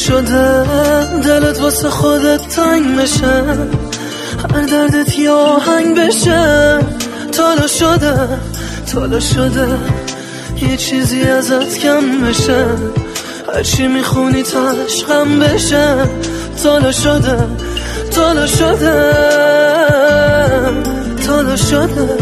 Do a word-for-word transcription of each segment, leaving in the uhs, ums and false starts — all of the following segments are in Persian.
شده دلت واسه خودت تنگ بشه، هر دردت یه آهنگ بشه. تالا شده تالا شده یه چیزی ازت کم بشه، هرچی میخونی تاش غم بشه. تالا شده تالا شده تالا شده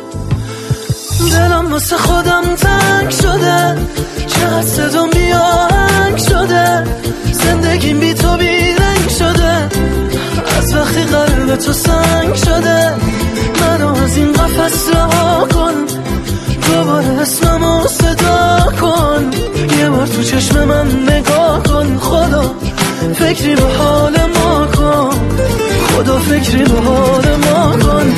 دلم واسه خودم تنگ شده، چقدر صدام بی آهنگ شده. زندگیم بی تو بی رنگ شده، از وقتی قلب تو سنگ شده. منو از این قفس رها کن، دوباره اسممو صدا کن. یه بار تو چشم من نگاه کن، خدا فکری به حال ما کن، خدا فکری به حال ما کن.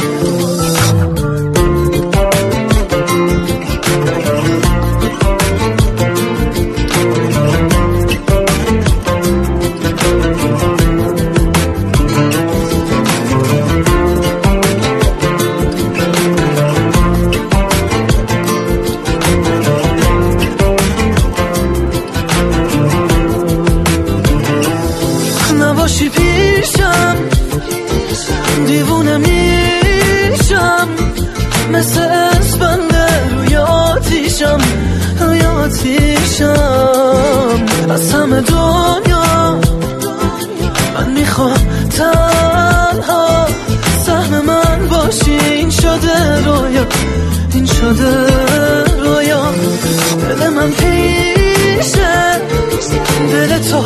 نباشی پیشم دیوونه میشم، مثل اسپنده روی آتیشم روی آتیشم. از همه دنیا من میخوام تنها سهم من باشی. این شده رویا این شده رویا، دل من پیشه دل تو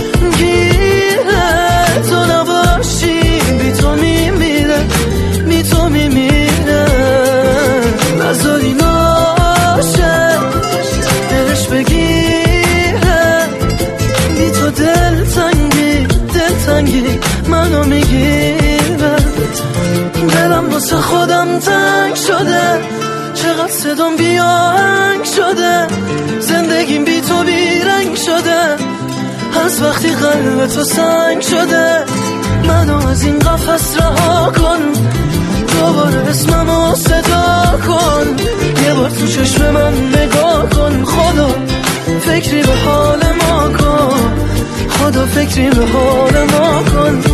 گیره. تو نباشی بی تو میمیره بی تو میمیره. نذاری ناشه دلش بگیره، بی تو دل تنگی دل تنگی منو میگیره. دلم واسه خودم تنگ شده، چقدر صدام بی آهنگ شده. زندگیم بی تو بی رنگ شده، از وقتی قلب تو سنگ شده. منو از این قفس رها کن، دوباره اسممو صدا کن. یه بار تو چشم من نگاه کن، خدا فکری به حال ما کن، خدا فکری به حال ما کن.